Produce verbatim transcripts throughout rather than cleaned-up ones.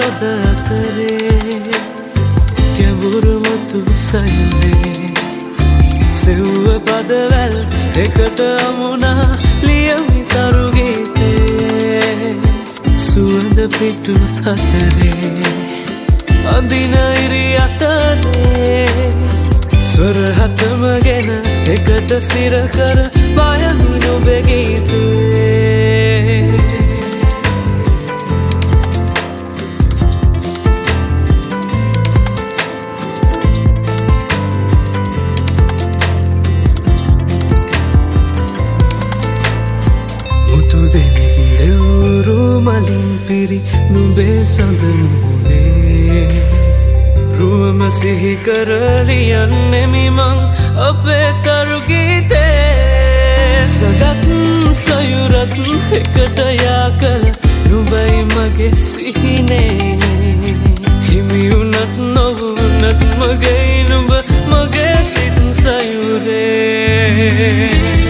රොද අතරේ ගැඹුරු මුතු සයුරේ සෙව්ව පදවැල් එකට අමුණා ලියමි තරු ගීතේ සුවඳ පිටු අතරේ අඳින ඉරි අතරේ ස්වර හතම ගෙන එකට සිර කර බයමි නුඹේ ගීතේ මුතු දෙනෙක් දෙවුරු මලින් පිරි නුඹේ සඳ මුහුණේ රුවම සිහි කරලියන්නෙමි මං අපේ තරු ගීතේ සදත් සයුරත් එකට යා කළ නුඹයි මගේ සිහිනේ හිමි වුණත් නොවුණත් මගේ නුඹ මගේ සිත් සයුරේ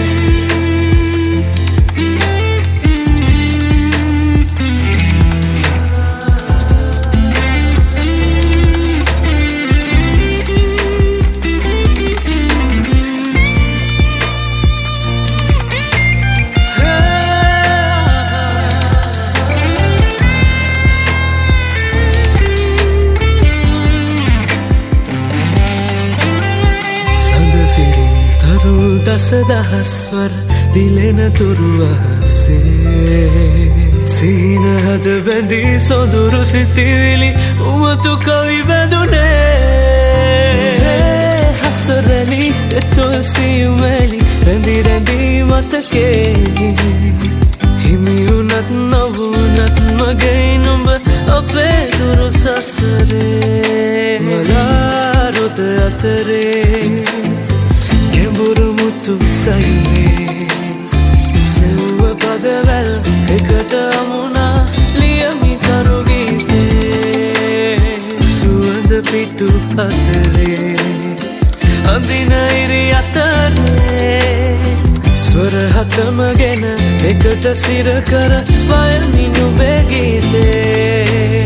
දසදහස්වර දිලෙන තුරු අහසේ සීන හද බැඳී සොඳුරු සිතිවිලි උමතු කවි බැඳුනේ හසරැලි එතොල් සියුමැලි රැඳි රැඳී මතකේ හිමි වුණත් නොවුණත් මගේ නුඹ අපේ දුරු සසරේ මලා රොද අතරේ ගැඹුරු මුතු සයුරේ සෙව්ව පදවැල් එකට අමුණා ලියමි තරු ගීතේ සුවඳ පිටු අතරේ අඳින ඉරි අතරේ ස්වර හතම ගෙන එකට සිර කර බයමි නුඹේ ගීතේ